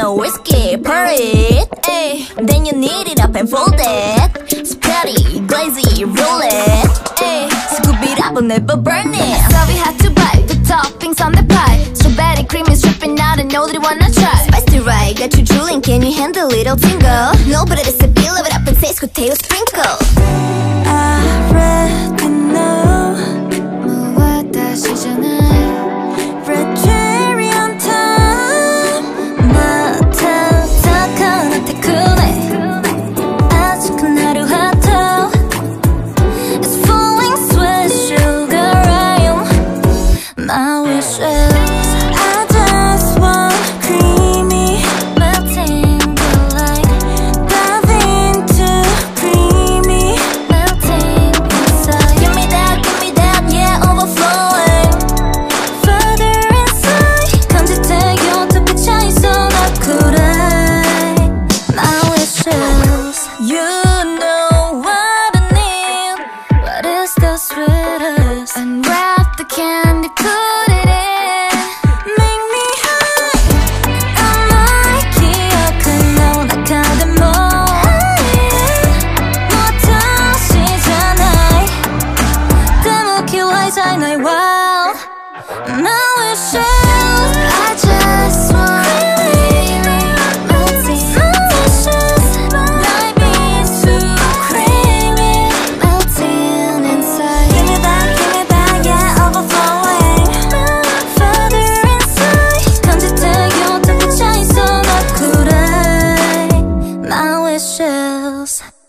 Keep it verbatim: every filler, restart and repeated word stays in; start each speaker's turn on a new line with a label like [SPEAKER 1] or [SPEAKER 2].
[SPEAKER 1] and whiskey, pour it, ay. Then you knead it up and fold it. Spread it, glaze it, roll it, ay. Scoop it up and never burn it.
[SPEAKER 2] So we had to buy the toppings on the pie. Strawberry cream is dripping out and know that you wanna try.
[SPEAKER 1] Spicy right, got you drooling, can you handle a little tingle? No, but it's a bill of it up and taste good tail sprinkle.
[SPEAKER 3] I already know
[SPEAKER 2] 무엇다 시전을
[SPEAKER 3] red cherry on top 맡아tak한 아테크네 아직은 하루 핫도 It's falling sweet sugar rain My wishes I just want creamy
[SPEAKER 2] melting delight
[SPEAKER 3] Dive into creamy
[SPEAKER 2] melting inside.
[SPEAKER 1] Give me that, give me that, yeah, overflowing.
[SPEAKER 3] Further inside
[SPEAKER 2] 간직되어 어떻게 차이서 나 그래
[SPEAKER 3] My wishes
[SPEAKER 2] You know what I need. What is the sweetest? Unwrap the candy, put it in.
[SPEAKER 3] Make me high 아마 기억은 너나 가든 뭐
[SPEAKER 2] 못하시잖아. 대목이 잘 날 wow.
[SPEAKER 3] My wishes
[SPEAKER 2] I just want creamy, melting.
[SPEAKER 3] My wishes
[SPEAKER 2] Life is too creamy, melting inside.
[SPEAKER 3] Give me that, give me that, yeah, overflowing
[SPEAKER 2] Further inside 간직되어 어떻게 차이서 나 그래 My wishes